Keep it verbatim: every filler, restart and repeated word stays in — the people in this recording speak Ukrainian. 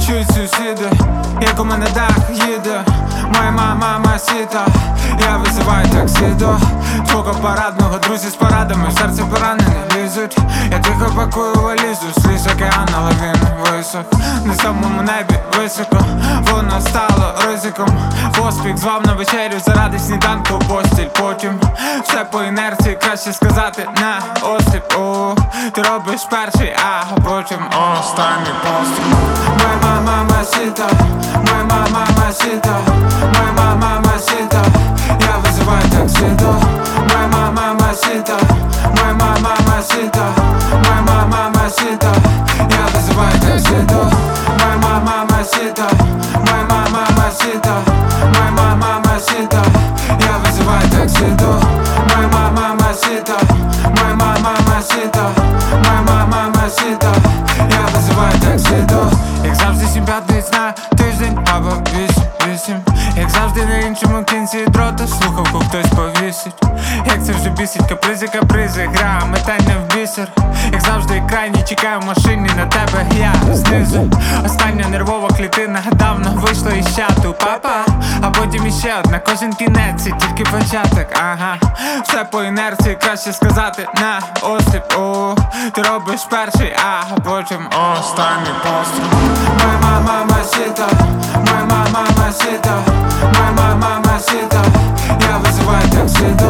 чують сусіди, як у мене дах їде. Моя мама сіта, я визиваю таксі до твого парадного. Друзі з порадами, в серце поранені лізуть. Я тихо пакую валізу, сліз океан, але він висох. На самому небі високо, воно стало ризиком. Поспіх звав на вечерю заради сніданку постіль. Потім все по інерції, краще сказати на осліп. О, ти робиш перший, а потім останній постріл. Моя мама сіта, моя мама сіта, моя мама сіта, я визиваю таксі до. Моя мама сіта, моя мама сіта, моя мама сіта, я визиваю таксі до. Моя мама сіта, моя мама сіта, моя мама сіта, я визиваю таксі до. Моя мама сіта, моя мама сіта, моя мама сіта, я визиваю таксі до. Як завжди сім п'ятниць на тиждень або вісім вісім. Як завжди на іншому кінці дрота слухавку хтось повісить. Як це вже бісить, капризи, капризи, гра, метання в бісер. Як завжди крайній, чекаю в машині на тебе, я знизу. Остання нервова клітина давно вийшла із чату, папа. А потім іще одна, кожен кінець, це тільки початок, ага. Все по інерції, краще сказати на осліп. О, ти робиш перший, а потім останній постріл. Моя мама сіта, моя мама сіта, моя мама сіта, я визиваю таксі.